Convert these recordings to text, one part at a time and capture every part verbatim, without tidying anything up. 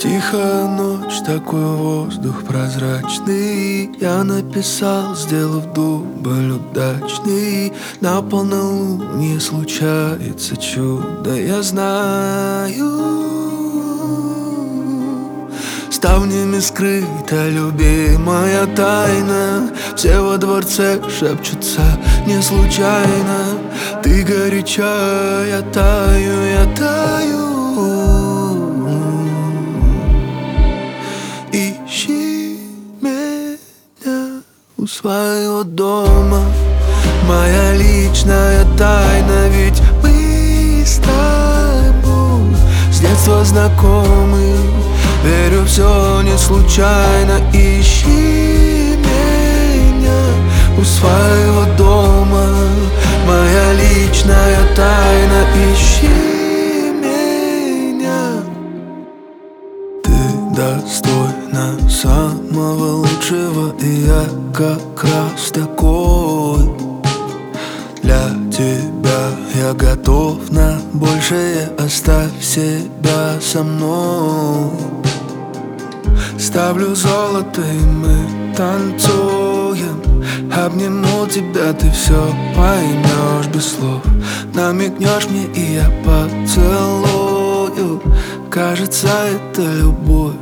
Тихая ночь, такой воздух прозрачный. Я написал, сделав дубль удачный. На полнолуние случается чудо, я знаю. Ставнями скрыта любимая тайна. Все во дворце шепчутся не случайно. Ты горяча, я таю, я таю. Ищи меня у своего дома. Моя личная тайна, ведь мы с тобой с детства знакомы. Верю, все не случайно. Ищи меня у своего дома. Моя личная тайна. Ищи меня. Ты достойна самого лучшего, и я как раз такой. Для тебя я готов на большее. Оставь себя со мной. Ставлю золото, и мы танцуем. Обниму тебя, ты все поймешь без слов. Намекнешь мне, и я поцелую. Кажется, это любовь.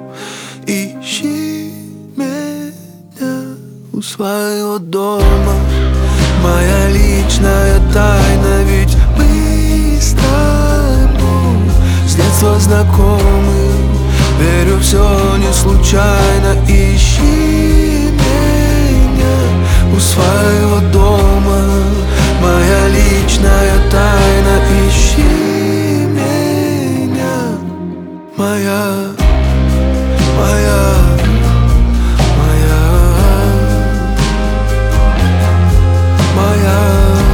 Ищи меня у своего дома. Моя личная тайна, ведь мы с тобой с детства знакомы. Верю, все не случайно. Ищи меня у своего дома. Моя личная тайна. Ищи меня. Моя, моя, моя, моя.